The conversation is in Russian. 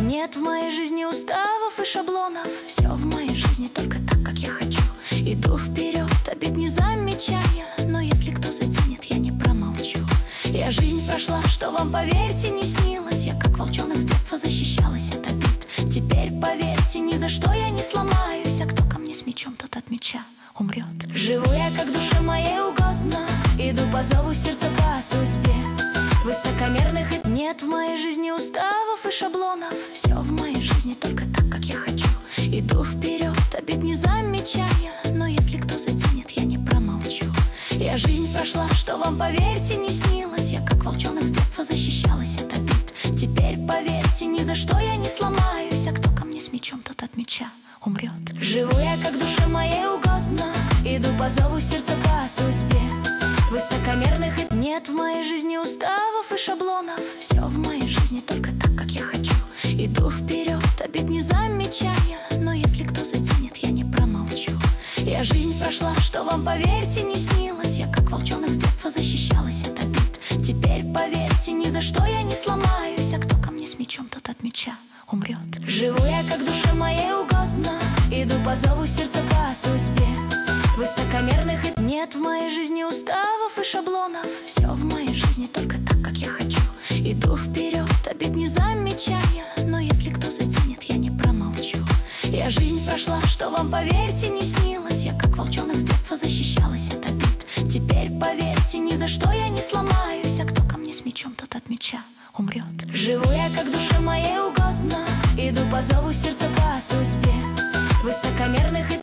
Нет в моей жизни уставов и шаблонов. Все в моей жизни только так, как я хочу. Иду вперед, обид не замечая, но если кто заденет, я не промолчу. Я жизнь прошла, что вам, поверьте, не снилось. Я как волчонок с детства защищалась от обид. Теперь, поверьте, ни за что я не сломаюсь. А кто ко мне с мечом, тот от меча умрет. Живу я, как душе моей угодно. Иду по зову сердца, по судьбе. Высокомерных нет в моей жизни уставов и шаблонов. Все в моей жизни только так, как я хочу. Иду вперед, обид не замечая, но если кто заденет, я не промолчу. Я жизнь прошла, что вам, поверьте, не снилось. Я как волчонок с детства защищалась от обид. Теперь, поверьте, ни за что я не сломаюсь. А кто ко мне с мечом, тот от меча умрет. Живу я, как душе моей угодно. Иду по зову сердца, по судьбе. Высокомерных нет в моей жизни уставов и шаблонов. Все в моей жизни только так, как я хочу. Иду вперед, обид не замечая, но если кто заденет, я не промолчу. Я жизнь прошла, что вам, поверьте, не снилось. Я как волчонок с детства защищалась от обид. Теперь, поверьте, ни за что я не сломаюсь. А кто ко мне с мечом, тот от меча умрет. Живу я, как душе моей угодно. Иду по зову сердца, по судьбе. Высокомерных нет в моей жизни уставов и шаблонов. Все в моей жизни только так, как я хочу. Иду вперед, обид не замечая, но если кто заденет, я не промолчу. Я жизнь прошла, что вам, поверьте, не снилось. Я как волчонок с детства защищалась от обид. Теперь, поверьте, ни за что я не сломаюсь. А кто ко мне с мечом, тот от меча умрет. Живу я, как душе моей угодно. Иду по зову сердца, по судьбе. Высокомерных